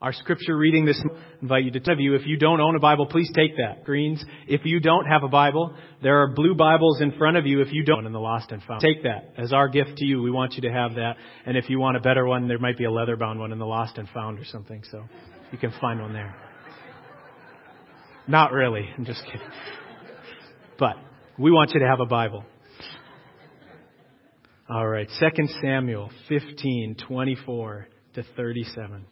Our scripture reading this morning, I invite you to tell you, if you don't own a Bible, please take that. Greens, if you don't have a Bible, there are blue Bibles in front of you if you don't in the Lost and Found. Take that as our gift to you. We want you to have that. And if you want a better one, there might be a leather-bound one in the Lost and Found or something. So you can find one there. Not really. I'm just kidding. But we want you to have a Bible. All right. 2 Samuel 15:24 to 37.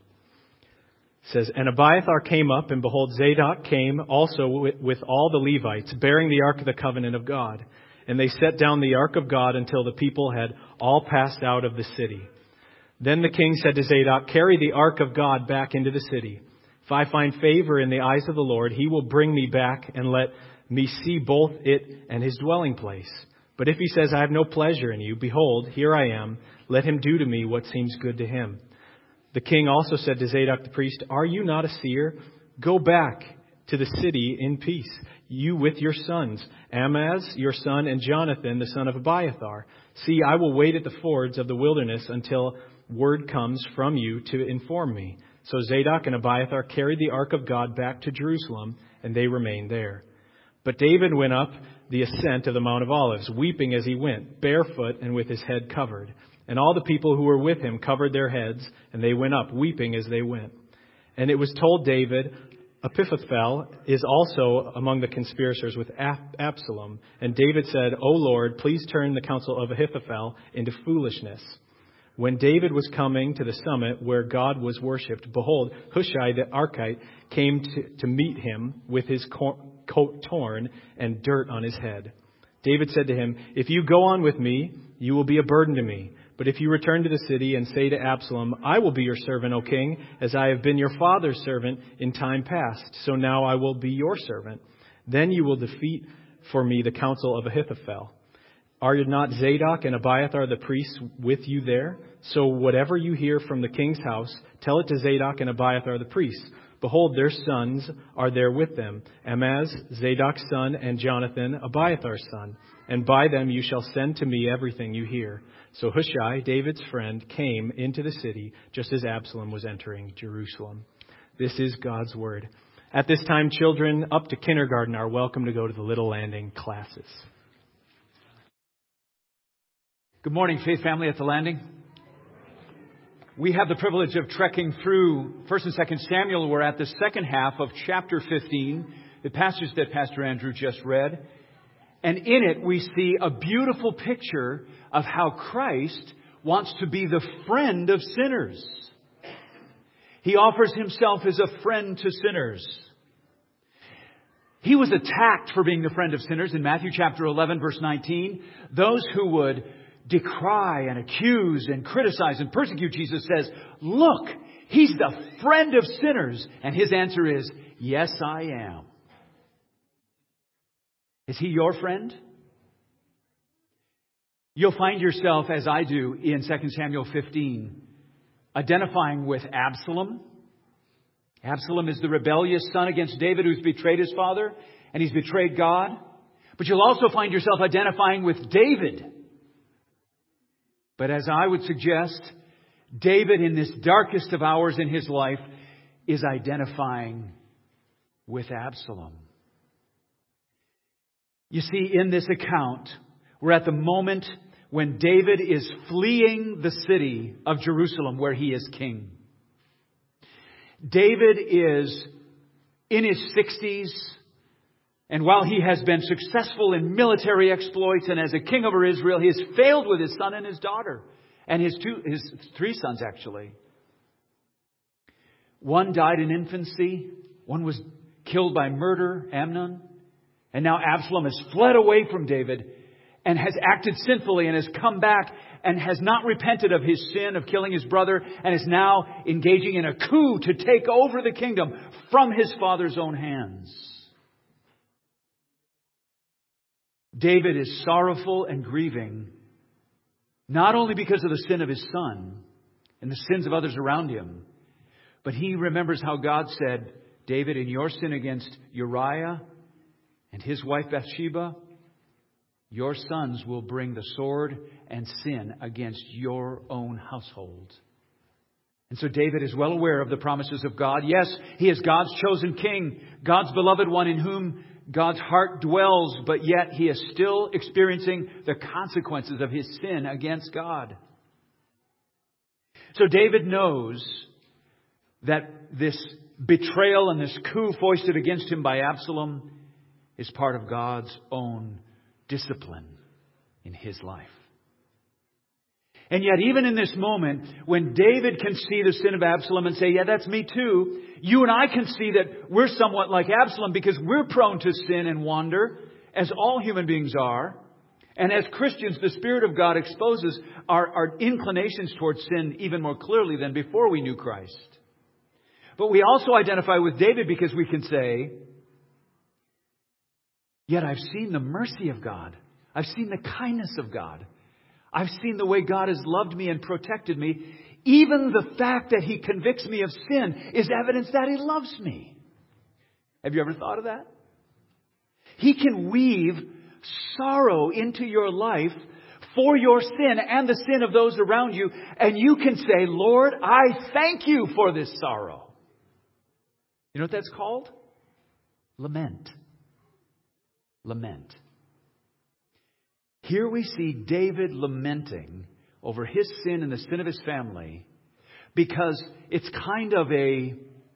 Says, and Abiathar came up, and behold, Zadok came also with all the Levites, bearing the ark of the covenant of God. And they set down the ark of God until the people had all passed out of the city. Then the king said to Zadok, carry the ark of God back into the city. If I find favor in the eyes of the Lord, he will bring me back and let me see both it and his dwelling place. But if he says, I have no pleasure in you, behold, here I am. Let him do to me what seems good to him. The king also said to Zadok the priest, are you not a seer? Go back to the city in peace, you with your sons, Amaz, your son, and Jonathan, the son of Abiathar. See, I will wait at the fords of the wilderness until word comes from you to inform me. So Zadok and Abiathar carried the ark of God back to Jerusalem, and they remained there. But David went up the ascent of the Mount of Olives, weeping as he went, barefoot and with his head covered. And all the people who were with him covered their heads, and they went up, weeping as they went. And it was told David, Ahithophel is also among the conspirators with Absalom. And David said, O Lord, please turn the counsel of Ahithophel into foolishness. When David was coming to the summit where God was worshipped, behold, Hushai the Archite came to meet him with his coat torn and dirt on his head. David said to him, if you go on with me, you will be a burden to me. But if you return to the city and say to Absalom, I will be your servant, O king, as I have been your father's servant in time past, so now I will be your servant. Then you will defeat for me the counsel of Ahithophel. Are not Zadok and Abiathar the priests with you there? So whatever you hear from the king's house, tell it to Zadok and Abiathar the priests. Behold, their sons are there with them, Amaz, Zadok's son, and Jonathan, Abiathar's son. And by them you shall send to me everything you hear. So Hushai, David's friend, came into the city just as Absalom was entering Jerusalem. This is God's word. At this time, children up to kindergarten are welcome to go to the Little Landing classes. Good morning, Faith Family at the Landing. We have the privilege of trekking through 1 and 2 Samuel. We're at the second half of chapter 15, the passage that Pastor Andrew just read. And in it, we see a beautiful picture of how Christ wants to be the friend of sinners. He offers himself as a friend to sinners. He was attacked for being the friend of sinners in Matthew chapter 11, verse 19. Those who would decry and accuse and criticize and persecute Jesus says, look, he's the friend of sinners. And his answer is, yes, I am. Is he your friend? You'll find yourself, as I do, in 2 Samuel 15, identifying with Absalom. Absalom is the rebellious son against David who's betrayed his father, and he's betrayed God. But you'll also find yourself identifying with David. But as I would suggest, David in this darkest of hours in his life is identifying with Absalom. You see, in this account, we're at the moment when David is fleeing the city of Jerusalem where he is king. David is in his 60s, and while he has been successful in military exploits and as a king over Israel, he has failed with his son and his daughter, and his three sons actually. One died in infancy, one was killed by murder, Amnon. And now Absalom has fled away from David and has acted sinfully and has come back and has not repented of his sin of killing his brother and is now engaging in a coup to take over the kingdom from his father's own hands. David is sorrowful and grieving, not only because of the sin of his son and the sins of others around him, but he remembers how God said, David, in your sin against Uriah and his wife Bathsheba, your sons will bring the sword and sin against your own household. And so David is well aware of the promises of God. Yes, he is God's chosen king, God's beloved one in whom God's heart dwells, but yet he is still experiencing the consequences of his sin against God. So David knows that this betrayal and this coup foisted against him by Absalom is part of God's own discipline in his life. And yet, even in this moment, when David can see the sin of Absalom and say, yeah, that's me too, you and I can see that we're somewhat like Absalom because we're prone to sin and wander, as all human beings are. And as Christians, the Spirit of God exposes our inclinations towards sin even more clearly than before we knew Christ. But we also identify with David because we can say, yet I've seen the mercy of God. I've seen the kindness of God. I've seen the way God has loved me and protected me. Even the fact that He convicts me of sin is evidence that He loves me. Have you ever thought of that? He can weave sorrow into your life for your sin and the sin of those around you. And you can say, Lord, I thank you for this sorrow. You know what that's called? Lament. Lament. Here we see David lamenting over his sin and the sin of his family because it's kind of a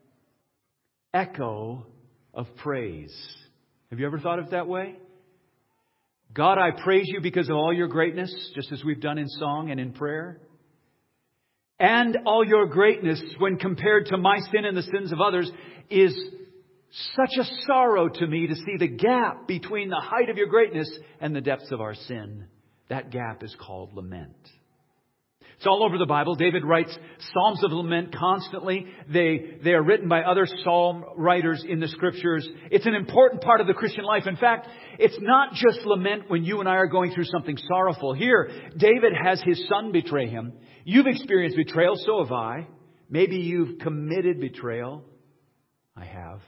echo of praise. Have you ever thought of it that way? God, I praise you because of all your greatness, just as we've done in song and in prayer. And all your greatness, when compared to my sin and the sins of others, is such a sorrow to me to see the gap between the height of your greatness and the depths of our sin. That gap is called lament. It's all over the Bible. David writes psalms of lament constantly. They are written by other psalm writers in the Scriptures. It's an important part of the Christian life. In fact, it's not just lament when you and I are going through something sorrowful. Here, David has his son betray him. You've experienced betrayal, so have I. Maybe you've committed betrayal. I have.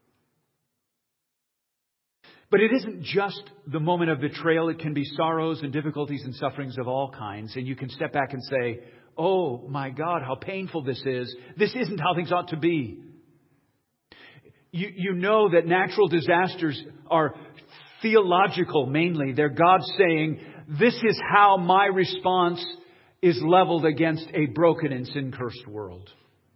But it isn't just the moment of betrayal. It can be sorrows and difficulties and sufferings of all kinds. And you can step back and say, oh my God, how painful this is. This isn't how things ought to be. You know that natural disasters are theological mainly. They're God saying, this is how my response is leveled against a broken and sin-cursed world.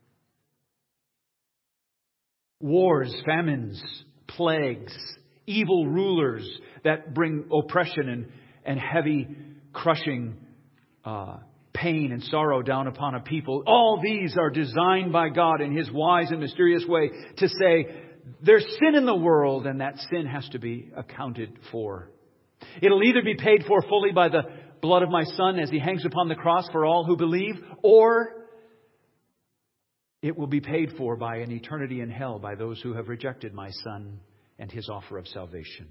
Wars, famines, plagues, evil rulers that bring oppression and heavy crushing pain and sorrow down upon a people. All these are designed by God in His wise and mysterious way to say there's sin in the world and that sin has to be accounted for. It'll either be paid for fully by the blood of my Son as He hangs upon the cross for all who believe, or it will be paid for by an eternity in hell by those who have rejected my Son and His offer of salvation.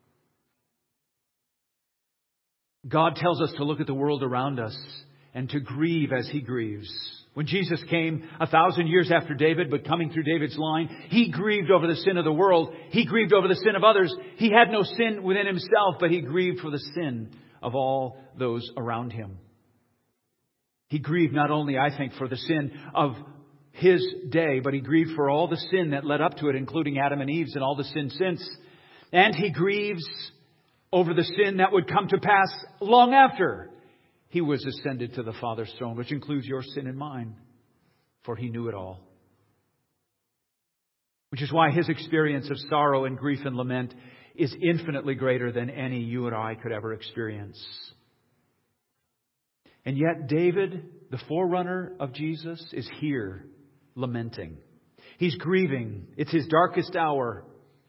God tells us to look at the world around us and to grieve as He grieves. When Jesus came 1,000 years after David, but coming through David's line, He grieved over the sin of the world. He grieved over the sin of others. He had no sin within Himself, but He grieved for the sin of all those around Him. He grieved not only, I think, for the sin of His day, but He grieved for all the sin that led up to it, including Adam and Eve's and all the sin since. And He grieves over the sin that would come to pass long after He was ascended to the Father's throne, which includes your sin and mine, for He knew it all. Which is why His experience of sorrow and grief and lament is infinitely greater than any you and I could ever experience. And yet David, the forerunner of Jesus, is here lamenting. He's grieving. It's his darkest hour.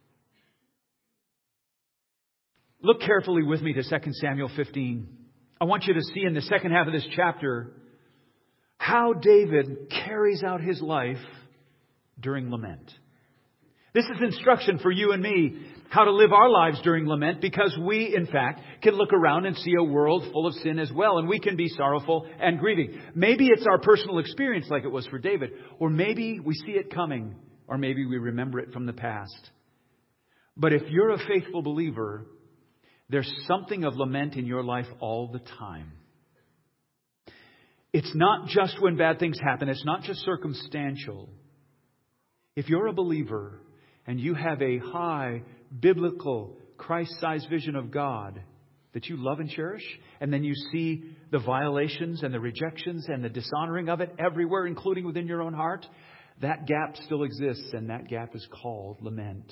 Look carefully with me to 2 Samuel 15. I want you to see in the second half of this chapter how David carries out his life during lament. This is instruction for you and me how to live our lives during lament, because we, in fact, can look around and see a world full of sin as well, and we can be sorrowful and grieving. Maybe it's our personal experience like it was for David, or maybe we see it coming, or maybe we remember it from the past. But if you're a faithful believer, there's something of lament in your life all the time. It's not just when bad things happen. It's not just circumstantial. If you're a believer and you have a high, biblical, Christ-sized vision of God that you love and cherish, and then you see the violations and the rejections and the dishonoring of it everywhere, including within your own heart, that gap still exists, and that gap is called lament.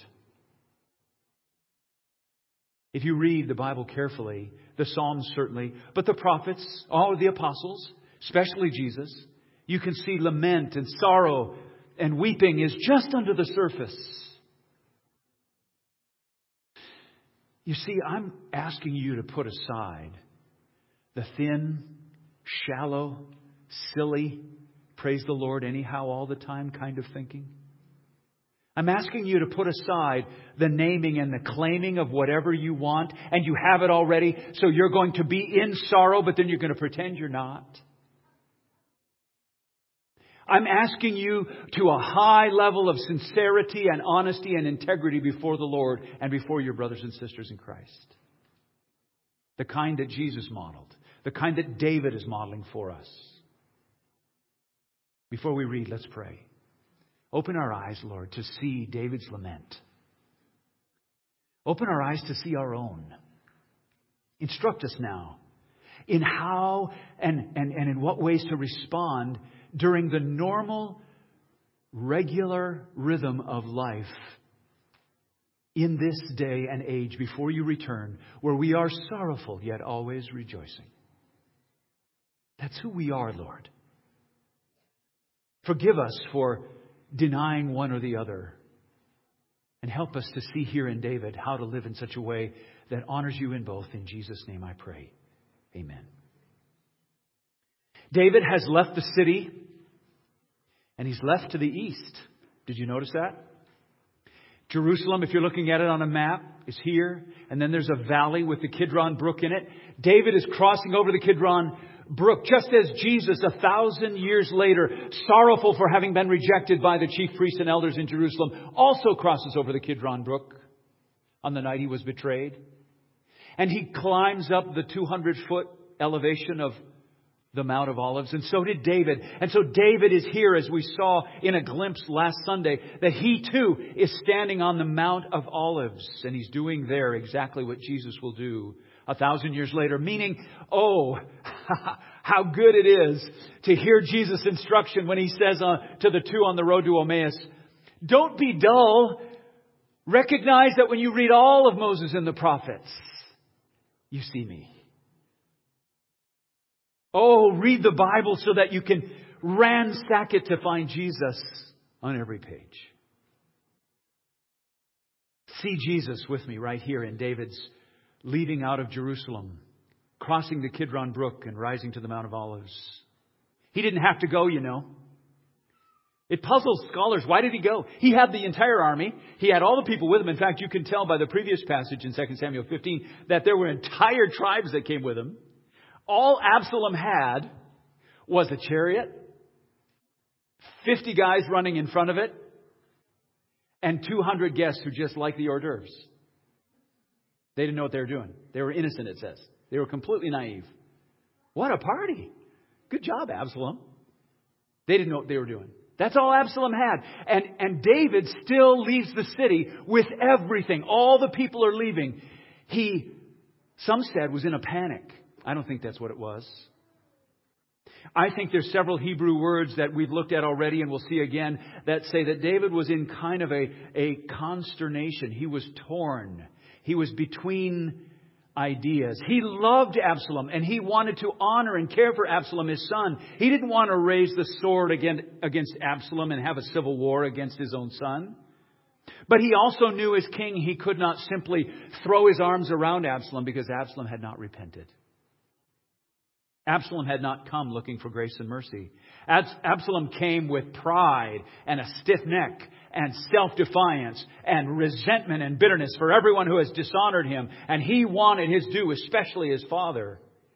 If you read the Bible carefully, the Psalms certainly, but the prophets, all of the apostles, especially Jesus, you can see lament and sorrow and weeping is just under the surface. You see, I'm asking you to put aside the thin, shallow, silly, praise the Lord anyhow all the time kind of thinking. I'm asking you to put aside the naming and the claiming of whatever you want, and you have it already, so you're going to be in sorrow, but then you're going to pretend you're not. I'm asking you to a high level of sincerity and honesty and integrity before the Lord and before your brothers and sisters in Christ. The kind that Jesus modeled. The kind that David is modeling for us. Before we read, let's pray. Open our eyes, Lord, to see David's lament. Open our eyes to see our own. Instruct us now in how and in what ways to respond during the normal, regular rhythm of life in this day and age before you return, where we are sorrowful yet always rejoicing. That's who we are, Lord. Forgive us for denying one or the other. And help us to see here in David how to live in such a way that honors you in both. In Jesus' name I pray. Amen. David has left the city and he's left to the east. Did you notice that? Jerusalem, if you're looking at it on a map, is here. And then there's a valley with the Kidron Brook in it. David is crossing over the Kidron Brook, just as Jesus, 1,000 years later, sorrowful for having been rejected by the chief priests and elders in Jerusalem, also crosses over the Kidron Brook on the night he was betrayed. And he climbs up the 200-foot elevation of the Mount of Olives, and so did David. And so David is here, as we saw in a glimpse last Sunday, that he too is standing on the Mount of Olives, and he's doing there exactly what Jesus will do 1,000 years later. Meaning, oh, how good it is to hear Jesus' instruction when he says to the two on the road to Emmaus, don't be dull. Recognize that when you read all of Moses and the prophets, you see me. Oh, read the Bible so that you can ransack it to find Jesus on every page. See Jesus with me right here in David's leaving out of Jerusalem, crossing the Kidron Brook and rising to the Mount of Olives. He didn't have to go, you know. It puzzles scholars. Why did he go? He had the entire army. He had all the people with him. In fact, you can tell by the previous passage in 2 Samuel 15 that there were entire tribes that came with him. All Absalom had was a chariot, 50 guys running in front of it, and 200 guests who just liked the hors d'oeuvres. They didn't know what they were doing. They were innocent, it says. They were completely naive. What a party. Good job, Absalom. They didn't know what they were doing. That's all Absalom had. And David still leaves the city with everything. All the people are leaving. He, some said, was in a panic. I don't think that's what it was. I think there's several Hebrew words that we've looked at already and we'll see again that say that David was in kind of a consternation. He was torn. He was between ideas. He loved Absalom and he wanted to honor and care for Absalom, his son. He didn't want to raise the sword against Absalom and have a civil war against his own son. But he also knew as king he could not simply throw his arms around Absalom because Absalom had not repented. Absalom had not come looking for grace and mercy. Absalom came with pride and a stiff neck and self-defiance and resentment and bitterness for everyone who has dishonored him. And he wanted his due, especially his father.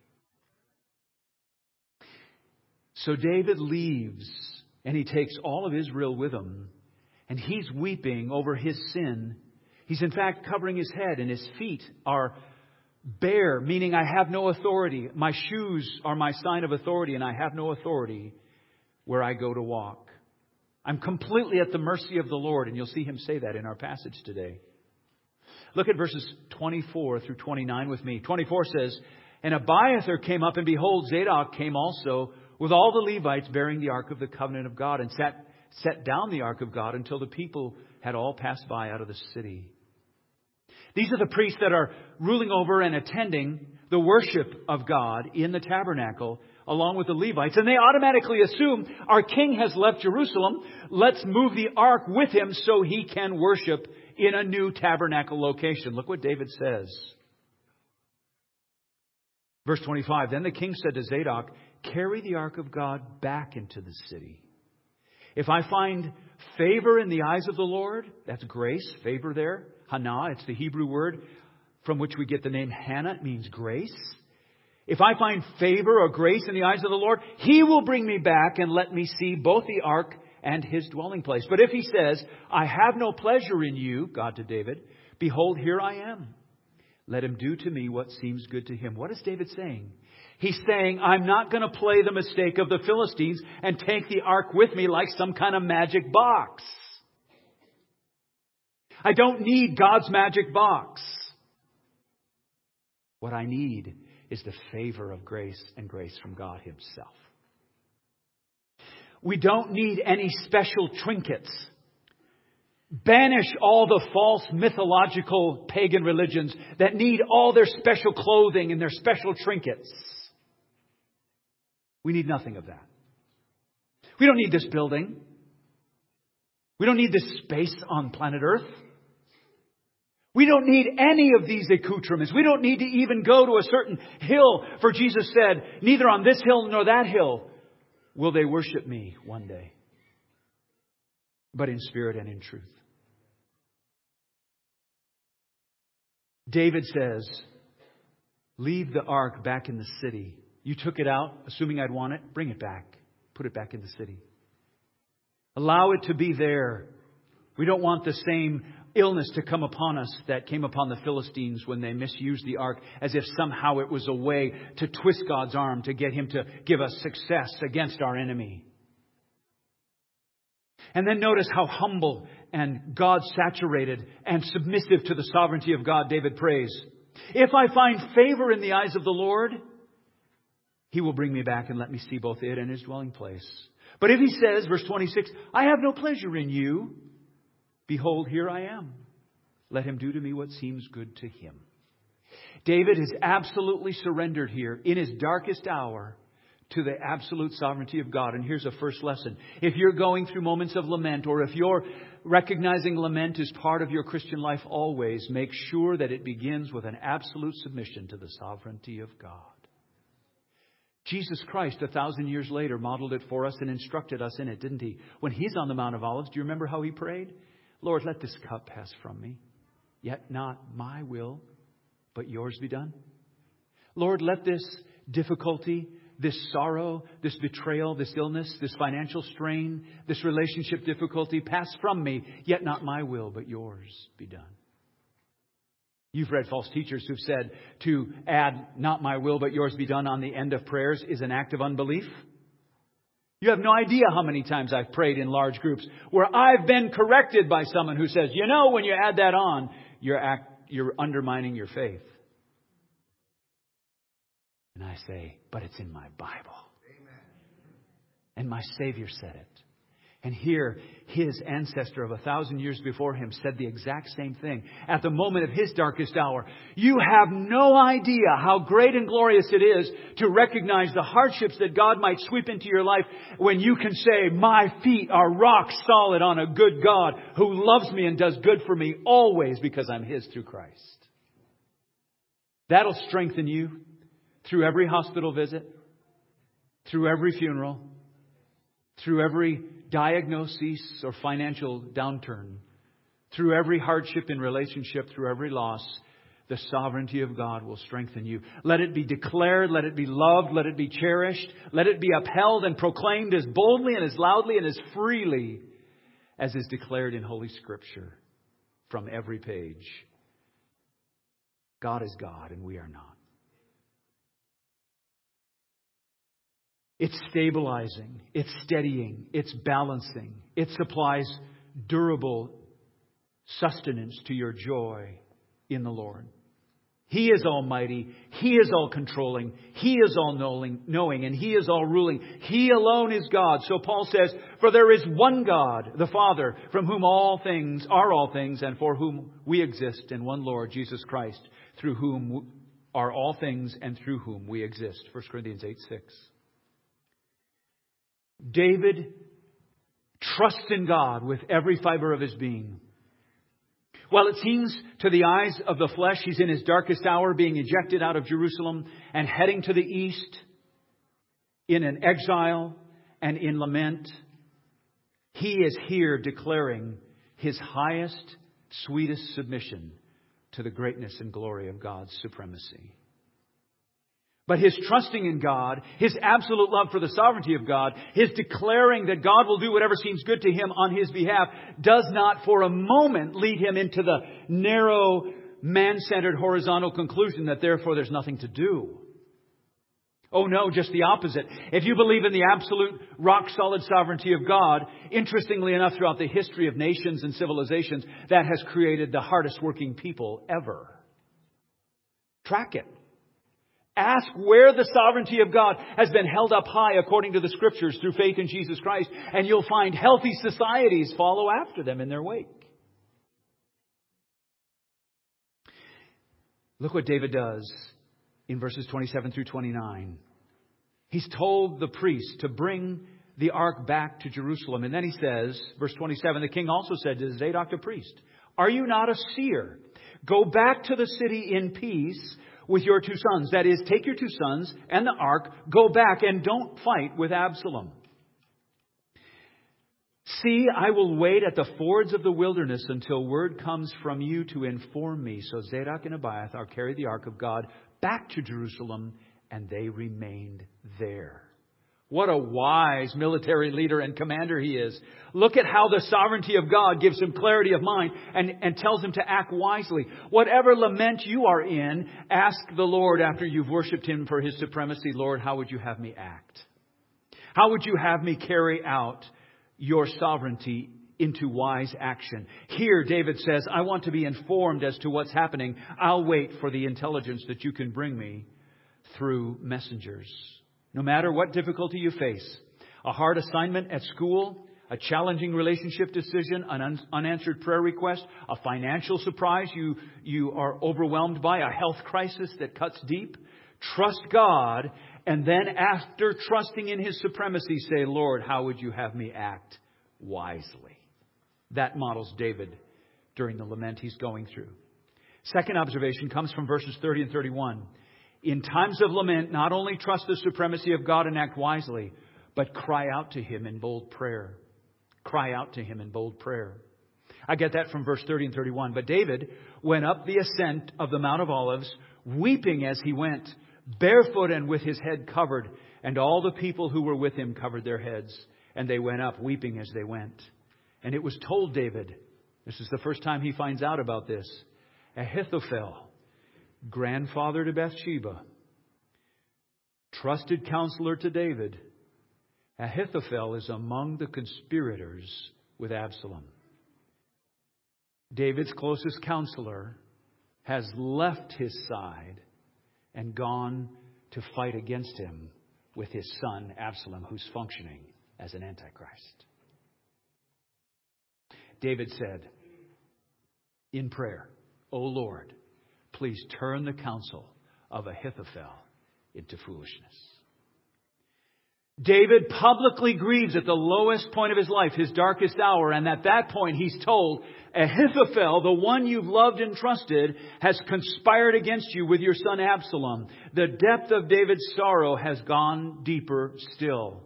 So David leaves and he takes all of Israel with him. And he's weeping over his sin. He's in fact covering his head and his feet are Bare, meaning I have no authority. My shoes are my sign of authority, and I have no authority where I go to walk. I'm completely at the mercy of the Lord, and you'll see Him say that in our passage today. Look at verses 24 through 29 with me. 24 says, "And Abiathar came up, and behold, Zadok came also with all the Levites bearing the ark of the covenant of God, and set down the ark of God until the people had all passed by out of the city." These are the priests that are ruling over and attending the worship of God in the tabernacle along with the Levites. And they automatically assume our king has left Jerusalem. Let's move the ark with him so he can worship in a new tabernacle location. Look what David says. Verse 25, "Then the king said to Zadok, 'Carry the ark of God back into the city. If I find favor in the eyes of the Lord,'" that's grace, favor there. Hana, it's the Hebrew word from which we get the name Hannah. It means grace. "If I find favor or grace in the eyes of the Lord, He will bring me back and let me see both the ark and His dwelling place. But if He says, 'I have no pleasure in you,'" God to David, "behold, here I am. Let Him do to me what seems good to Him." What is David saying? He's saying, I'm not going to play the mistake of the Philistines and take the ark with me like some kind of magic box. I don't need God's magic box. What I need is the favor of grace and grace from God Himself. We don't need any special trinkets. Banish all the false mythological pagan religions that need all their special clothing and their special trinkets. We need nothing of that. We don't need this building. We don't need this space on planet Earth. We don't need any of these accoutrements. We don't need to even go to a certain hill. For Jesus said, neither on this hill nor that hill will they worship me one day, but in spirit and in truth. David says, leave the ark back in the city. You took it out, assuming I'd want it. Bring it back. Put it back in the city. Allow it to be there. We don't want the same illness to come upon us that came upon the Philistines when they misused the ark, as if somehow it was a way to twist God's arm to get Him to give us success against our enemy. And then notice how humble and God-saturated and submissive to the sovereignty of God David prays. If I find favor in the eyes of the Lord, He will bring me back and let me see both it and His dwelling place. But if He says, verse 26, I have no pleasure in you, behold, here I am. Let Him do to me what seems good to Him. David is absolutely surrendered here in his darkest hour to the absolute sovereignty of God. And here's a first lesson. If you're going through moments of lament, or if you're recognizing lament is part of your Christian life always, make sure that it begins with an absolute submission to the sovereignty of God. Jesus Christ, 1,000 years later, modeled it for us and instructed us in it, didn't He? When He's on the Mount of Olives, do you remember how He prayed? Lord, let this cup pass from me, yet not my will, but yours be done. Lord, let this difficulty, this sorrow, this betrayal, this illness, this financial strain, this relationship difficulty pass from me, yet not my will, but yours be done. You've read false teachers who've said to add not my will, but yours be done on the end of prayers is an act of unbelief. You have no idea how many times I've prayed in large groups where I've been corrected by someone who says, you know, when you add that on, you're undermining your faith. And I say, but it's in my Bible. Amen. And my Savior said it. And here, his ancestor of 1,000 years before him said the exact same thing at the moment of his darkest hour. You have no idea how great and glorious it is to recognize the hardships that God might sweep into your life when you can say, my feet are rock solid on a good God who loves me and does good for me always because I'm His through Christ. That'll strengthen you through every hospital visit, through every funeral, through every diagnosis or financial downturn, through every hardship in relationship, through every loss. The sovereignty of God will strengthen you. Let it be declared, let it be loved, let it be cherished, let it be upheld and proclaimed as boldly and as loudly and as freely as is declared in Holy Scripture from every page. God is God and we are not. It's stabilizing, it's steadying, it's balancing. It supplies durable sustenance to your joy in the Lord. He is almighty. He is all controlling. He is all knowing, and He is all ruling. He alone is God. So Paul says, for there is one God, the Father, from whom all things are all things, and for whom we exist, and one Lord, Jesus Christ, through whom are all things, and through whom we exist. 1 Corinthians 8:6. David trusts in God with every fiber of his being. While it seems to the eyes of the flesh he's in his darkest hour, being ejected out of Jerusalem and heading to the east in an exile and in lament, he is here declaring his highest, sweetest submission to the greatness and glory of God's supremacy. But his trusting in God, his absolute love for the sovereignty of God, his declaring that God will do whatever seems good to him on his behalf, does not for a moment lead him into the narrow, man-centered, horizontal conclusion that therefore there's nothing to do. Oh no, just the opposite. If you believe in the absolute, rock-solid sovereignty of God, interestingly enough, throughout the history of nations and civilizations, that has created the hardest working people ever. Track it. Ask where the sovereignty of God has been held up high according to the Scriptures through faith in Jesus Christ, and you'll find healthy societies follow after them in their wake. Look what David does in verses 27 through 29. He's told the priest to bring the ark back to Jerusalem. And then he says, verse 27, the king also said to Zadok the priest, "Are you not a seer? Go back to the city in peace with your two sons." That is, take your two sons and the ark, go back and don't fight with Absalom. "See, I will wait at the fords of the wilderness until word comes from you to inform me." So Zadok and Abiathar carried the ark of God back to Jerusalem, and they remained there. What a wise military leader and commander he is. Look at how the sovereignty of God gives him clarity of mind and tells him to act wisely. Whatever lament you are in, ask the Lord after you've worshipped Him for His supremacy. "Lord, how would you have me act? How would you have me carry out your sovereignty into wise action?" Here, David says, I want to be informed as to what's happening. I'll wait for the intelligence that you can bring me through messengers. No matter what difficulty you face, a hard assignment at school, a challenging relationship decision, an unanswered prayer request, a financial surprise you are overwhelmed by, a health crisis that cuts deep, trust God, and then after trusting in His supremacy, say, "Lord, how would you have me act wisely?" That models David during the lament he's going through. Second observation comes from verses 30 and 31. In times of lament, not only trust the supremacy of God and act wisely, but cry out to Him in bold prayer. Cry out to Him in bold prayer. I get that from verse 30 and 31. But David went up the ascent of the Mount of Olives, weeping as he went, barefoot and with his head covered. And all the people who were with him covered their heads. And they went up, weeping as they went. And it was told David, this is the first time he finds out about this, Ahithophel, grandfather to Bathsheba, trusted counselor to David, Ahithophel is among the conspirators with Absalom. David's closest counselor has left his side and gone to fight against him with his son Absalom, who's functioning as an antichrist. David said in prayer, "O Lord, please turn the counsel of Ahithophel into foolishness." David publicly grieves at the lowest point of his life, his darkest hour. And at that point, he's told, Ahithophel, the one you've loved and trusted, has conspired against you with your son Absalom. The depth of David's sorrow has gone deeper still.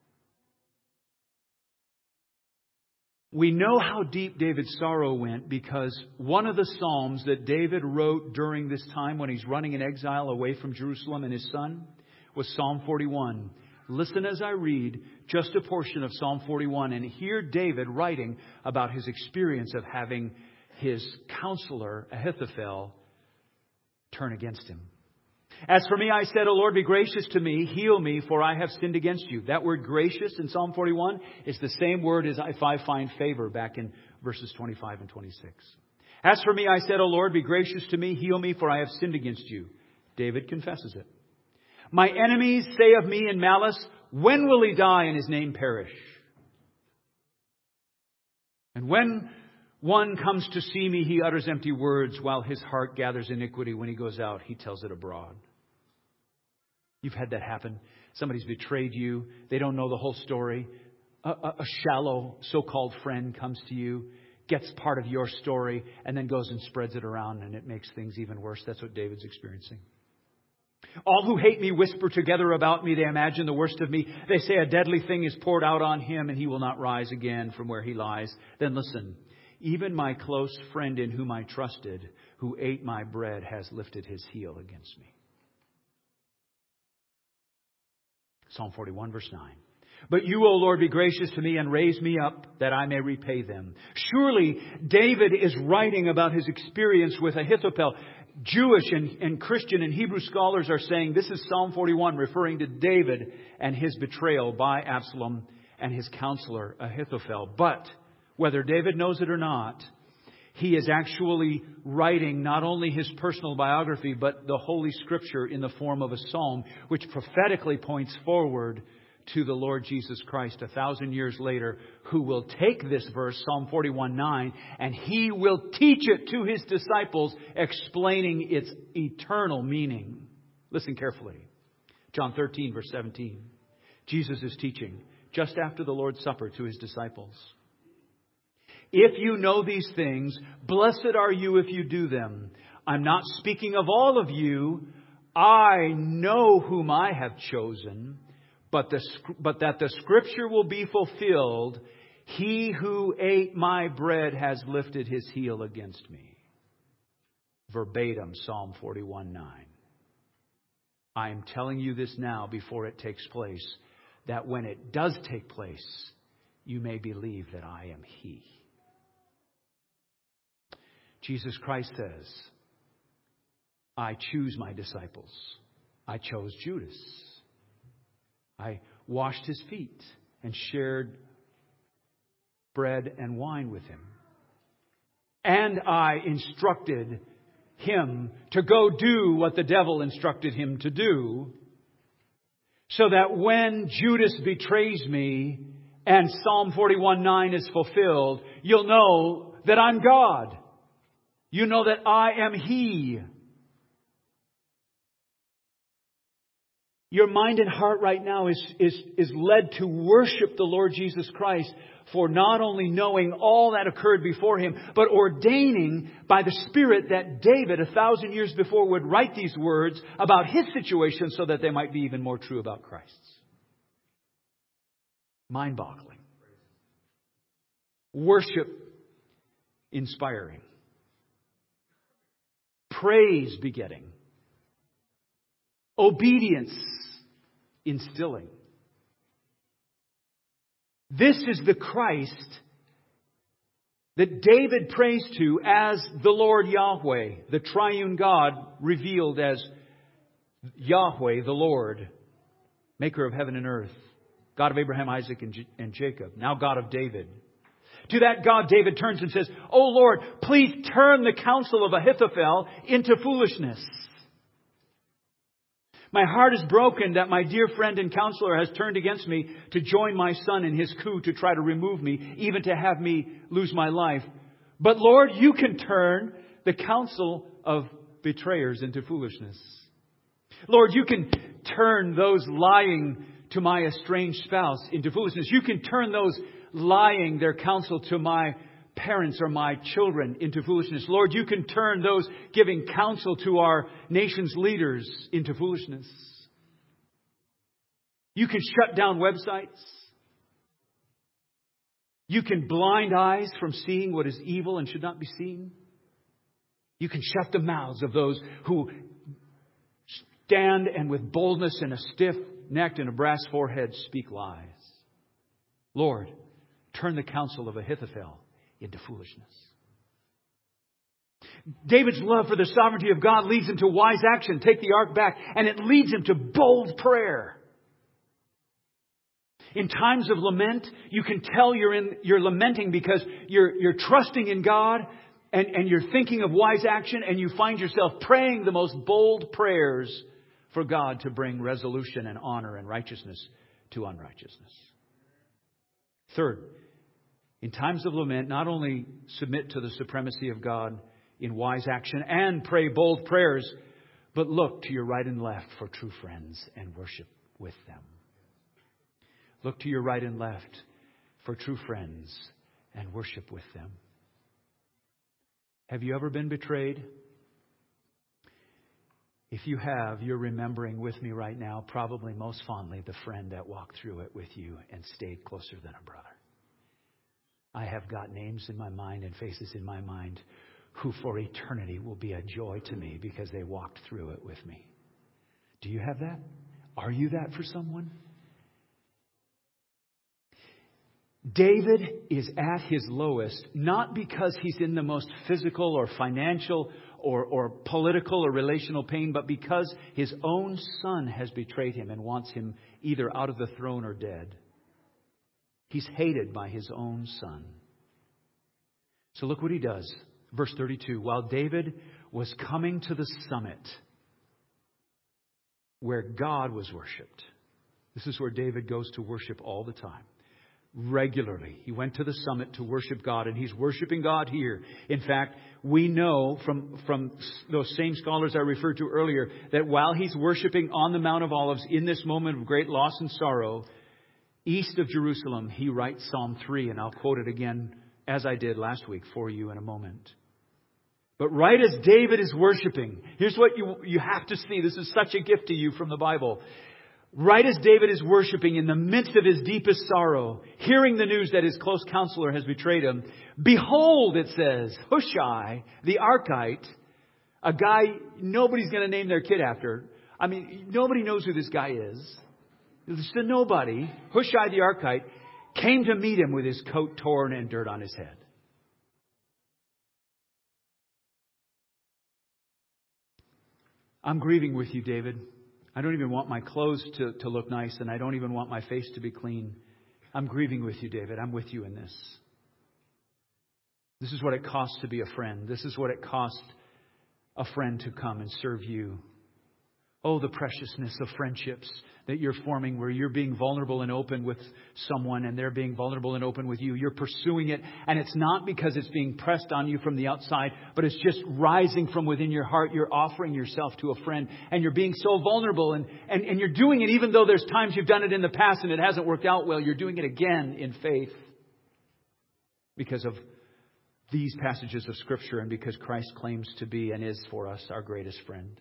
We know how deep David's sorrow went because one of the Psalms that David wrote during this time when he's running in exile away from Jerusalem and his son was Psalm 41. Listen as I read just a portion of Psalm 41 and hear David writing about his experience of having his counselor, Ahithophel, turn against him. As for me, I said, O Lord, be gracious to me, heal me, for I have sinned against you. That word gracious in Psalm 41 is the same word as if I find favor back in verses 25 and 26. As for me, I said, O Lord, be gracious to me, heal me, for I have sinned against you. David confesses it. My enemies say of me in malice, when will he die and his name perish? And when one comes to see me, he utters empty words, while his heart gathers iniquity. When he goes out, he tells it abroad. You've had that happen. Somebody's betrayed you. They don't know the whole story. A shallow so-called friend comes to you, gets part of your story, and then goes and spreads it around, and it makes things even worse. That's what David's experiencing. All who hate me whisper together about me. They imagine the worst of me. They say a deadly thing is poured out on him, and he will not rise again from where he lies. Then listen. Even my close friend in whom I trusted, who ate my bread, has lifted his heel against me. Psalm 41, verse 9. But you, O Lord, be gracious to me and raise me up that I may repay them. Surely David is writing about his experience with Ahithophel. Jewish and Christian and Hebrew scholars are saying this is Psalm 41 referring to David and his betrayal by Absalom and his counselor Ahithophel. But whether David knows it or not, he is actually writing not only his personal biography, but the Holy Scripture in the form of a psalm, which prophetically points forward to the Lord Jesus Christ 1,000 years later, who will take this verse, Psalm 41:9, and he will teach it to his disciples, explaining its eternal meaning. Listen carefully. John 13, verse 17. Jesus is teaching just after the Lord's Supper to his disciples. If you know these things, blessed are you if you do them. I'm not speaking of all of you. I know whom I have chosen, but that the Scripture will be fulfilled. He who ate my bread has lifted his heel against me. Verbatim, Psalm 41:9. I am telling you this now before it takes place, that when it does take place, you may believe that I am He. Jesus Christ says, I choose my disciples. I chose Judas. I washed his feet and shared bread and wine with him. And I instructed him to go do what the devil instructed him to do, so that when Judas betrays me and Psalm 41:9 is fulfilled, you'll know that I'm God. You know that I am He. Your mind and heart right now is led to worship the Lord Jesus Christ for not only knowing all that occurred before Him, but ordaining by the Spirit that David 1,000 years before would write these words about his situation so that they might be even more true about Christ's. Mind-boggling. Worship inspiring. Praise begetting. Obedience instilling. This is the Christ that David prays to as the Lord Yahweh, the triune God revealed as Yahweh, the Lord, maker of heaven and earth, God of Abraham, Isaac, and Jacob, now God of David. To that God, David turns and says, "O Lord, please turn the counsel of Ahithophel into foolishness. My heart is broken that my dear friend and counselor has turned against me to join my son in his coup to try to remove me, even to have me lose my life. But Lord, you can turn the counsel of betrayers into foolishness. Lord, you can turn those lying to my estranged spouse into foolishness. You can turn those lying their counsel to my parents or my children into foolishness. Lord, you can turn those giving counsel to our nation's leaders into foolishness. You can shut down websites. You can blind eyes from seeing what is evil and should not be seen. You can shut the mouths of those who stand and with boldness and a stiff neck and a brass forehead speak lies. Lord, turn the counsel of Ahithophel into foolishness. David's love for the sovereignty of God leads him to wise action. Take the ark back. And it leads him to bold prayer. In times of lament, you can tell you're lamenting because you're trusting in God and you're thinking of wise action, and you find yourself praying the most bold prayers for God to bring resolution and honor and righteousness to unrighteousness. Third, in times of lament, not only submit to the supremacy of God in wise action and pray bold prayers, but look to your right and left for true friends and worship with them. Look to your right and left for true friends and worship with them. Have you ever been betrayed? If you have, you're remembering with me right now, probably most fondly, the friend that walked through it with you and stayed closer than a brother. I have got names in my mind and faces in my mind who for eternity will be a joy to me because they walked through it with me. Do you have that? Are you that for someone? David is at his lowest, not because he's in the most physical or financial or political or relational pain, but because his own son has betrayed him and wants him either out of the throne or dead. He's hated by his own son. So look what he does. Verse 32, while David was coming to the summit where God was worshipped. This is where David goes to worship all the time. Regularly. He went to the summit to worship God, and he's worshiping God here. In fact, we know from those same scholars I referred to earlier that while he's worshiping on the Mount of Olives in this moment of great loss and sorrow, east of Jerusalem, he writes Psalm 3, and I'll quote it again as I did last week for you in a moment. But right as David is worshiping, here's what you have to see. This is such a gift to you from the Bible. Right as David is worshiping in the midst of his deepest sorrow, hearing the news that his close counselor has betrayed him, behold, it says, Hushai, the Archite, a guy nobody's going to name their kid after. I mean, nobody knows who this guy is. It's a nobody. Hushai, the Archite, came to meet him with his coat torn and dirt on his head. I'm grieving with you, David. I don't even want my clothes to look nice, and I don't even want my face to be clean. I'm grieving with you, David. I'm with you in this. This is what it costs to be a friend. This is what it costs a friend to come and serve you. Oh, the preciousness of friendships that you're forming where you're being vulnerable and open with someone and they're being vulnerable and open with you. You're pursuing it, and it's not because it's being pressed on you from the outside, but it's just rising from within your heart. You're offering yourself to a friend, and you're being so vulnerable, and you're doing it even though there's times you've done it in the past and it hasn't worked out well. You're doing it again in faith because of these passages of Scripture and because Christ claims to be and is for us our greatest friend.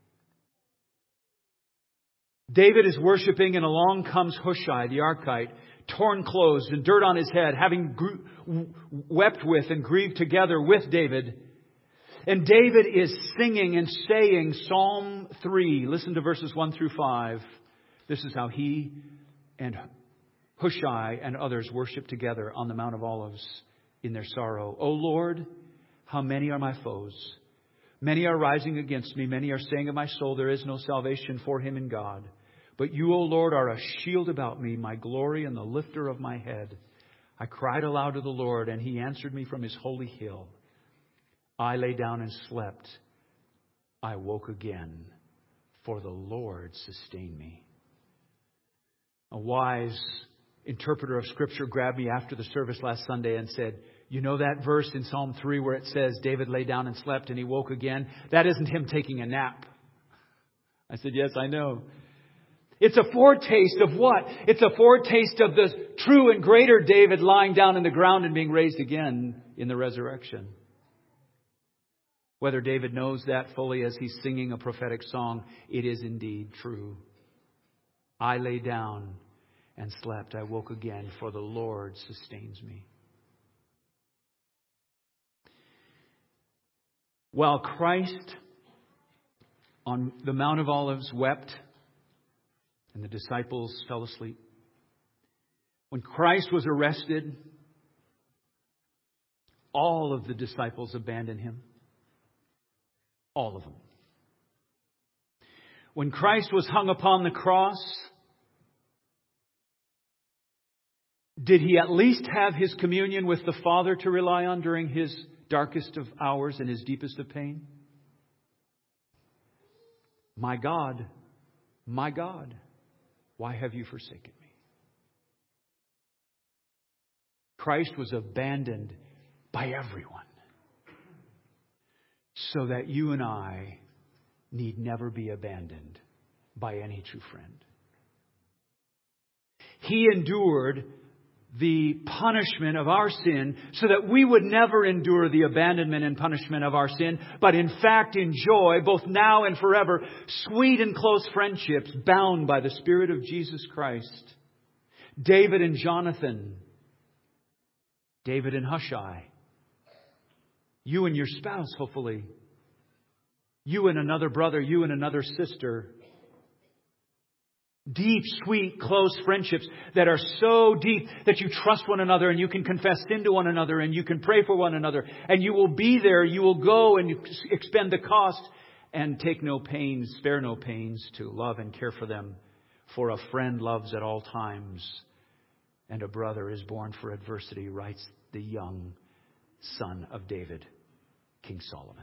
David is worshiping, and along comes Hushai, the Archite, torn clothes and dirt on his head, having wept with and grieved together with David. And David is singing and saying Psalm 3. Listen to verses 1 through 5. This is how he and Hushai and others worship together on the Mount of Olives in their sorrow. O Lord, how many are my foes? Many are rising against me. Many are saying of my soul, there is no salvation for him in God. But you, O Lord, are a shield about me, my glory and the lifter of my head. I cried aloud to the Lord, and he answered me from his holy hill. I lay down and slept. I woke again, for the Lord sustained me. A wise interpreter of Scripture grabbed me after the service last Sunday and said, you know that verse in Psalm 3 where it says, David lay down and slept and he woke again? That isn't him taking a nap. I said, yes, I know. It's a foretaste of what? It's a foretaste of the true and greater David lying down in the ground and being raised again in the resurrection. Whether David knows that fully as he's singing a prophetic song, it is indeed true. I lay down and slept. I woke again, for the Lord sustains me. While Christ on the Mount of Olives wept and the disciples fell asleep, when Christ was arrested, all of the disciples abandoned him. All of them. When Christ was hung upon the cross, did He at least have His communion with the Father to rely on during His darkest of hours and His deepest of pain? My God, why have you forsaken me? Christ was abandoned by everyone so that you and I need never be abandoned by any true friend. He endured the punishment of our sin so that we would never endure the abandonment and punishment of our sin, but in fact enjoy, both now and forever, sweet and close friendships bound by the Spirit of Jesus Christ. David and Jonathan, David and Hushai, you and your spouse, hopefully, you and another brother, you and another sister. Deep, sweet, close friendships that are so deep that you trust one another and you can confess sin to one another and you can pray for one another. And you will be there, you will go and you expend the cost and take no pains, spare no pains to love and care for them. For a friend loves at all times, and a brother is born for adversity, writes the young son of David, King Solomon.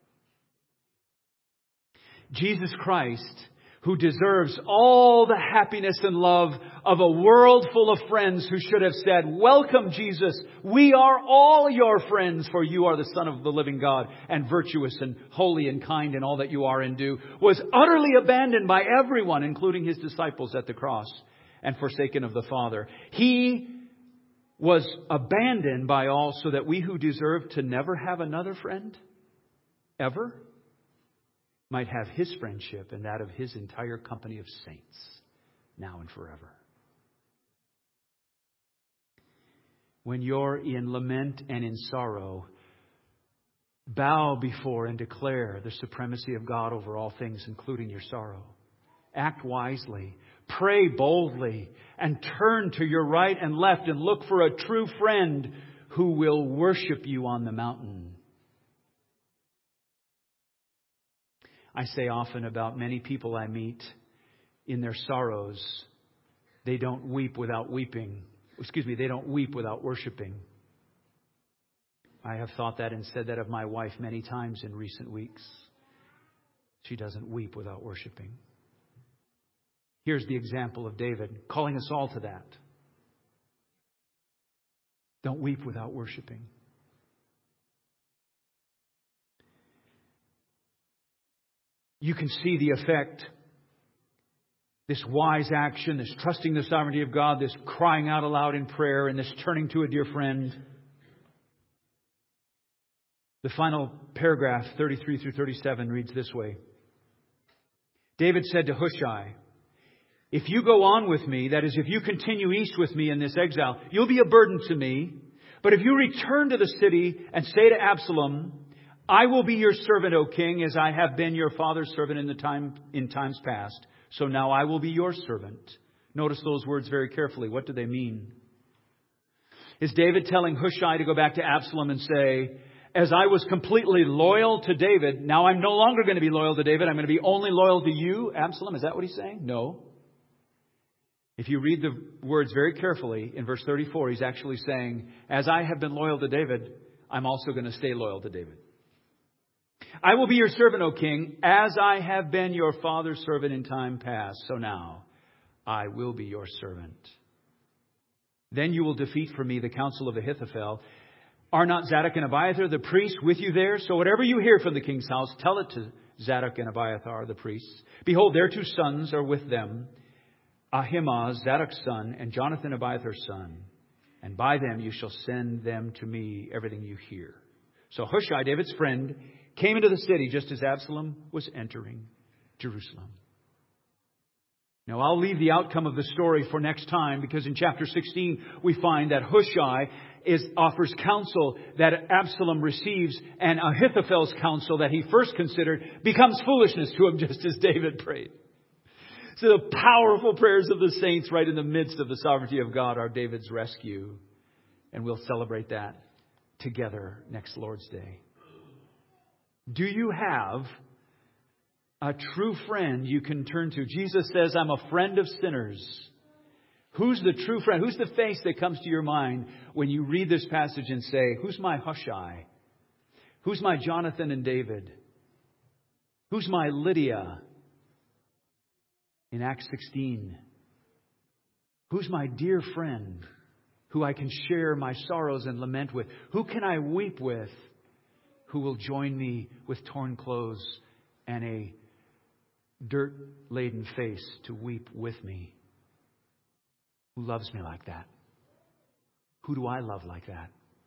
Jesus Christ, who deserves all the happiness and love of a world full of friends who should have said, "Welcome, Jesus. We are all your friends, for you are the Son of the living God, and virtuous and holy and kind in all that you are and do," was utterly abandoned by everyone, including His disciples at the cross, and forsaken of the Father. He was abandoned by all so that we who deserve to never have another friend, ever, might have His friendship and that of His entire company of saints, now and forever. When you're in lament and in sorrow, bow before and declare the supremacy of God over all things, including your sorrow. Act wisely, pray boldly, and turn to your right and left and look for a true friend who will worship you on the mountain. I say often about many people I meet in their sorrows, they don't weep without weeping. They don't weep without worshiping. I have thought that and said that of my wife many times in recent weeks. She doesn't weep without worshiping. Here's the example of David, calling us all to that. Don't weep without worshiping. You can see the effect, this wise action, this trusting the sovereignty of God, this crying out aloud in prayer, and this turning to a dear friend. The final paragraph, 33 through 37, reads this way. David said to Hushai, "If you go on with me, that is, if you continue east with me in this exile, you'll be a burden to me. But if you return to the city and say to Absalom, 'I will be your servant, O king, as I have been your father's servant in times past. So now I will be your servant.'" Notice those words very carefully. What do they mean? Is David telling Hushai to go back to Absalom and say, "As I was completely loyal to David, now I'm no longer going to be loyal to David. I'm going to be only loyal to you, Absalom"? Is that what he's saying? No. If you read the words very carefully, in verse 34, he's actually saying, "As I have been loyal to David, I'm also going to stay loyal to David. I will be your servant, O king, as I have been your father's servant in time past. So now I will be your servant. Then you will defeat for me the counsel of Ahithophel. Are not Zadok and Abiathar the priests with you there? So whatever you hear from the king's house, tell it to Zadok and Abiathar the priests. Behold, their 2 sons are with them, Ahimaaz, Zadok's son, and Jonathan, Abiathar's son. And by them you shall send them to me everything you hear." So Hushai, David's friend, came into the city just as Absalom was entering Jerusalem. Now, I'll leave the outcome of the story for next time, because in chapter 16 we find that Hushai offers counsel that Absalom receives, and Ahithophel's counsel that he first considered becomes foolishness to him, just as David prayed. So the powerful prayers of the saints right in the midst of the sovereignty of God are David's rescue. And we'll celebrate that together next Lord's Day. Do you have a true friend you can turn to? Jesus says, I'm a friend of sinners. Who's the true friend? Who's the face that comes to your mind when you read this passage and say, who's my Hushai? Who's my Jonathan and David? Who's my Lydia in Acts 16? Who's my dear friend who I can share my sorrows and lament with? Who can I weep with? Who will join me with torn clothes and a dirt-laden face to weep with me? Who loves me like that? Who do I love like that?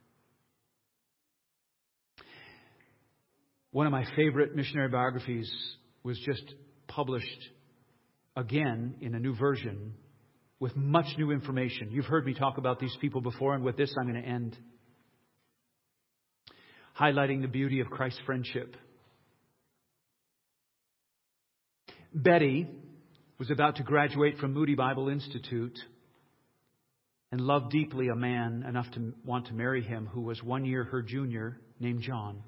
One of my favorite missionary biographies was just published again in a new version with much new information. You've heard me talk about these people before, and with this I'm going to end. Highlighting the beauty of Christ's friendship. Betty was about to graduate from Moody Bible Institute and loved deeply a man enough to want to marry him who was 1 year her junior, named John.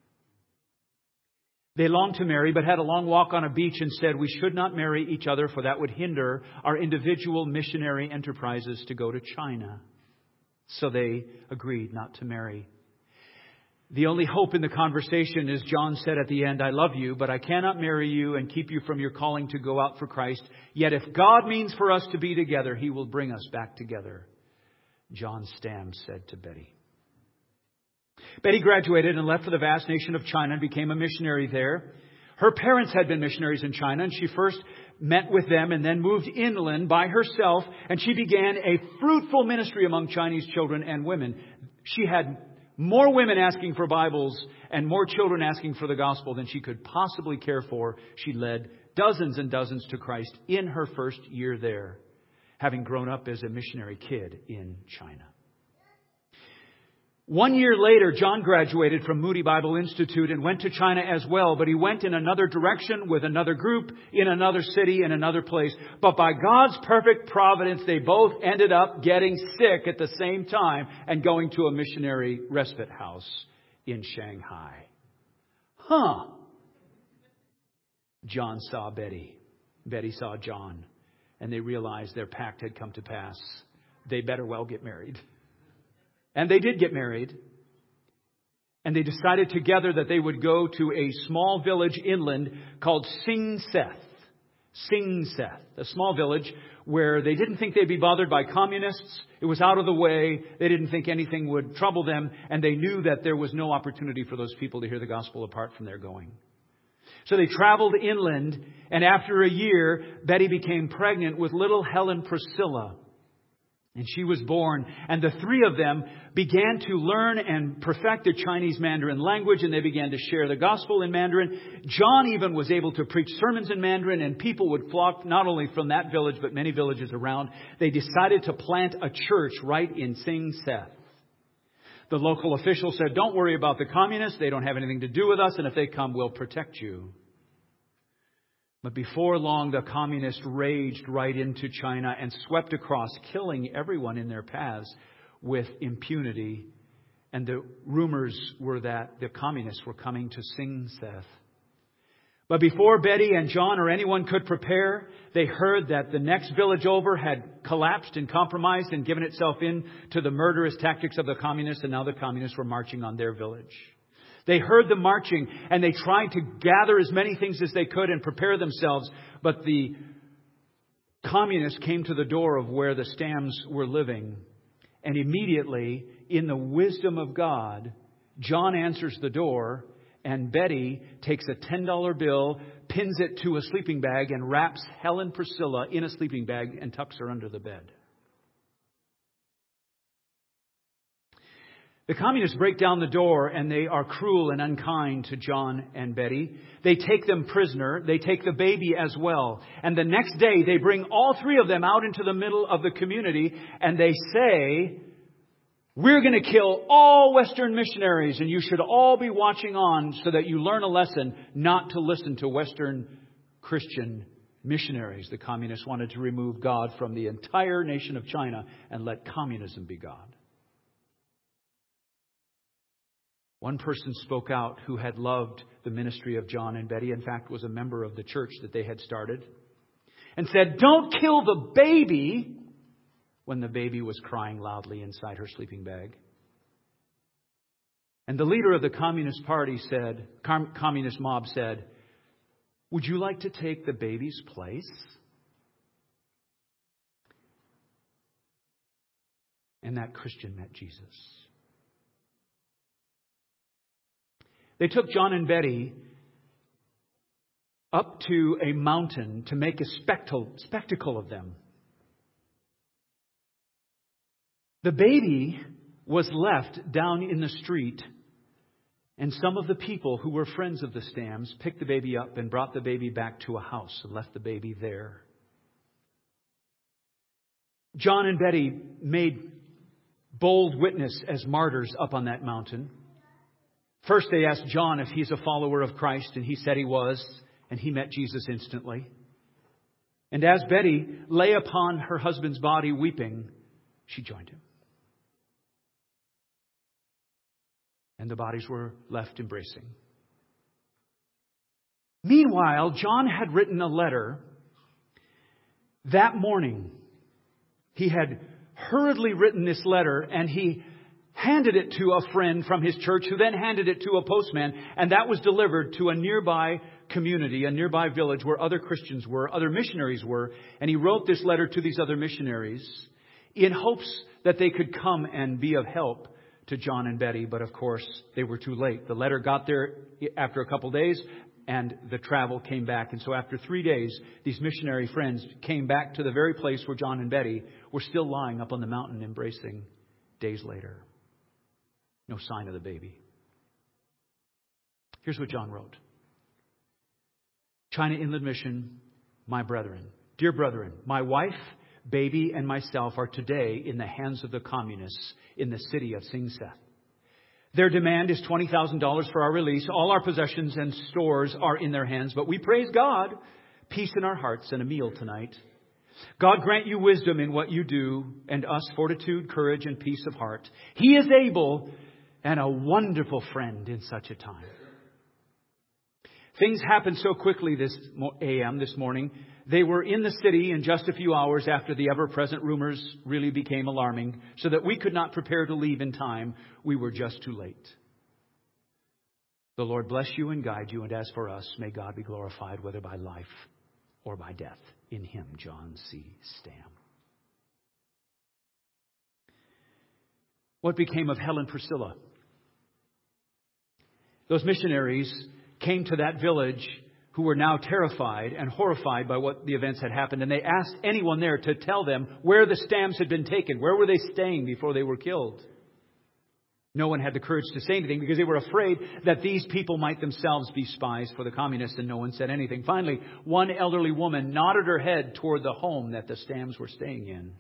They longed to marry, but had a long walk on a beach and said, we should not marry each other, for that would hinder our individual missionary enterprises to go to China. So they agreed not to marry. The only hope in the conversation is John said at the end, I love you, but I cannot marry you and keep you from your calling to go out for Christ. Yet if God means for us to be together, He will bring us back together. John Stam said to Betty. Betty graduated and left for the vast nation of China and became a missionary there. Her parents had been missionaries in China, and she first met with them and then moved inland by herself, and she began a fruitful ministry among Chinese children and women. She had more women asking for Bibles and more children asking for the gospel than she could possibly care for. She led dozens and dozens to Christ in her first year there, having grown up as a missionary kid in China. 1 year later, John graduated from Moody Bible Institute and went to China as well, but he went in another direction with another group in another city in another place. But by God's perfect providence, they both ended up getting sick at the same time and going to a missionary respite house in Shanghai. John saw Betty. Betty saw John. And they realized their pact had come to pass. They better well get married. And they did get married. And they decided together that they would go to a small village inland called Sing Seth. Sing Seth, a small village where they didn't think they'd be bothered by communists. It was out of the way. They didn't think anything would trouble them. And they knew that there was no opportunity for those people to hear the gospel apart from their going. So they traveled inland. And after a year, Betty became pregnant with little Helen Priscilla. And she was born, and the three of them began to learn and perfect the Chinese Mandarin language, and they began to share the gospel in Mandarin. John even was able to preach sermons in Mandarin, and people would flock not only from that village, but many villages around. They decided to plant a church right in Sing Seth. The local official said, don't worry about the communists. They don't have anything to do with us, and if they come, we'll protect you. But before long, the communists raged right into China and swept across, killing everyone in their paths with impunity. And the rumors were that the communists were coming to Sing Seth. But before Betty and John or anyone could prepare, they heard that the next village over had collapsed and compromised and given itself in to the murderous tactics of the communists, and now the communists were marching on their village. They heard the marching, and they tried to gather as many things as they could and prepare themselves. But the communists came to the door of where the Stams were living. And immediately, in the wisdom of God, John answers the door, and Betty takes a $10 bill, pins it to a sleeping bag, and wraps Helen Priscilla in a sleeping bag and tucks her under the bed. The communists break down the door, and they are cruel and unkind to John and Betty. They take them prisoner. They take the baby as well. And the next day, they bring all three of them out into the middle of the community, and they say, we're going to kill all Western missionaries, and you should all be watching on so that you learn a lesson not to listen to Western Christian missionaries. The communists wanted to remove God from the entire nation of China and let communism be God. One person spoke out who had loved the ministry of John and Betty, in fact was a member of the church that they had started, and said, "Don't kill the baby," when the baby was crying loudly inside her sleeping bag. And the leader of the Communist Party said, Communist mob said, "Would you like to take the baby's place?" And that Christian met Jesus. They took John and Betty up to a mountain to make a spectacle of them. The baby was left down in the street, and some of the people who were friends of the Stamms picked the baby up and brought the baby back to a house and left the baby there. John and Betty made bold witness as martyrs up on that mountain. First, they asked John if he's a follower of Christ, and he said he was, and he met Jesus instantly. And as Betty lay upon her husband's body weeping, she joined him. And the bodies were left embracing. Meanwhile, John had written a letter that morning. He had hurriedly written this letter, and he handed it to a friend from his church, who then handed it to a postman, and that was delivered to a nearby community, a nearby village where other Christians were, other missionaries were. And he wrote this letter to these other missionaries in hopes that they could come and be of help to John and Betty. But of course, they were too late. The letter got there after a couple days, and the travel came back. And so after 3 days, these missionary friends came back to the very place where John and Betty were still lying up on the mountain embracing days later. No sign of the baby. Here's what John wrote. China Inland Mission, my brethren. Dear brethren, my wife, baby, and myself are today in the hands of the communists in the city of Sing Seth. Their demand is $20,000 for our release. All our possessions and stores are in their hands, but we praise God, peace in our hearts, and a meal tonight. God grant you wisdom in what you do, and us fortitude, courage, and peace of heart. He is able and a wonderful friend in such a time. Things happened so quickly this morning. They were in the city in just a few hours after the ever-present rumors really became alarming, so that we could not prepare to leave in time. We were just too late. The Lord bless you and guide you, and as for us, may God be glorified, whether by life or by death. In Him, John C. Stamm. What became of Helen Priscilla? Those missionaries came to that village who were now terrified and horrified by what the events had happened. And they asked anyone there to tell them where the Stamms had been taken. Where were they staying before they were killed? No one had the courage to say anything because they were afraid that these people might themselves be spies for the communists, and no one said anything. Finally, one elderly woman nodded her head toward the home that the Stamms were staying in.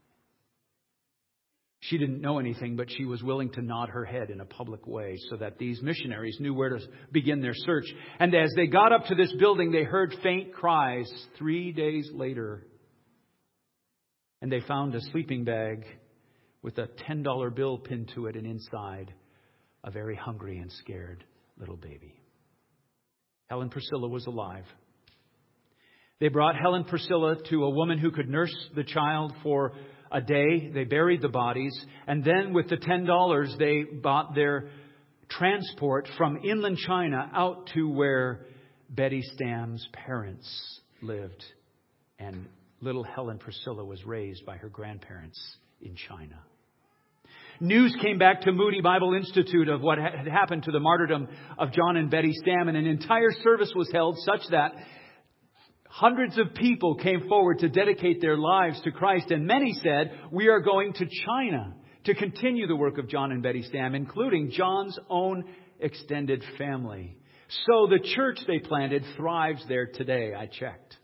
She didn't know anything, but she was willing to nod her head in a public way so that these missionaries knew where to begin their search. And as they got up to this building, they heard faint cries 3 days later. And they found a sleeping bag with a $10 bill pinned to it, and inside a very hungry and scared little baby. Helen Priscilla was alive. They brought Helen Priscilla to a woman who could nurse the child for a day. They buried the bodies, and then with the $10 they bought their transport from inland China out to where Betty Stamm's parents lived, and little Helen Priscilla was raised by her grandparents in China. News came back to Moody Bible Institute of what had happened to the martyrdom of John and Betty Stamm, and an entire service was held such that hundreds of people came forward to dedicate their lives to Christ, and many said, we are going to China to continue the work of John and Betty Stamm, including John's own extended family. So the church they planted thrives there today, I checked.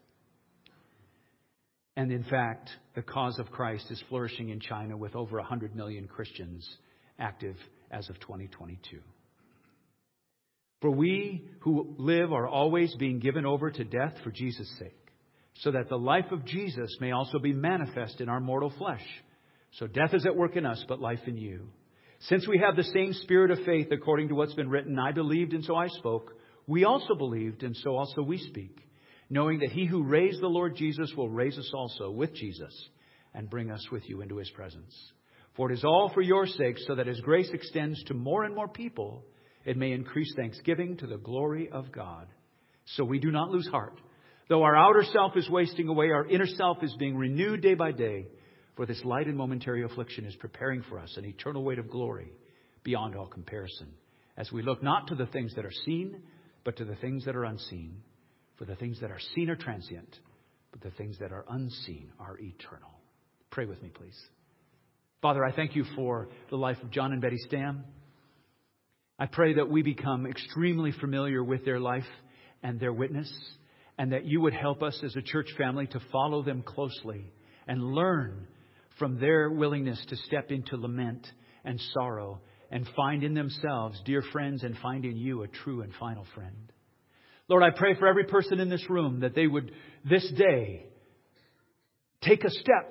And in fact, the cause of Christ is flourishing in China with over 100 million Christians active as of 2022. For we who live are always being given over to death for Jesus' sake, so that the life of Jesus may also be manifest in our mortal flesh. So death is at work in us, but life in you. Since we have the same spirit of faith according to what's been written, I believed and so I spoke. We also believed and so also we speak, knowing that He who raised the Lord Jesus will raise us also with Jesus and bring us with you into His presence. For it is all for your sake, so that as grace extends to more and more people, it may increase thanksgiving to the glory of God. So we do not lose heart. Though our outer self is wasting away, our inner self is being renewed day by day. For this light and momentary affliction is preparing for us an eternal weight of glory beyond all comparison, as we look not to the things that are seen, but to the things that are unseen. For the things that are seen are transient, but the things that are unseen are eternal. Pray with me, please. Father, I thank you for the life of John and Betty Stam. I pray that we become extremely familiar with their life and their witness, and that you would help us as a church family to follow them closely and learn from their willingness to step into lament and sorrow and find in themselves dear friends and find in you a true and final friend. Lord, I pray for every person in this room that they would this day take a step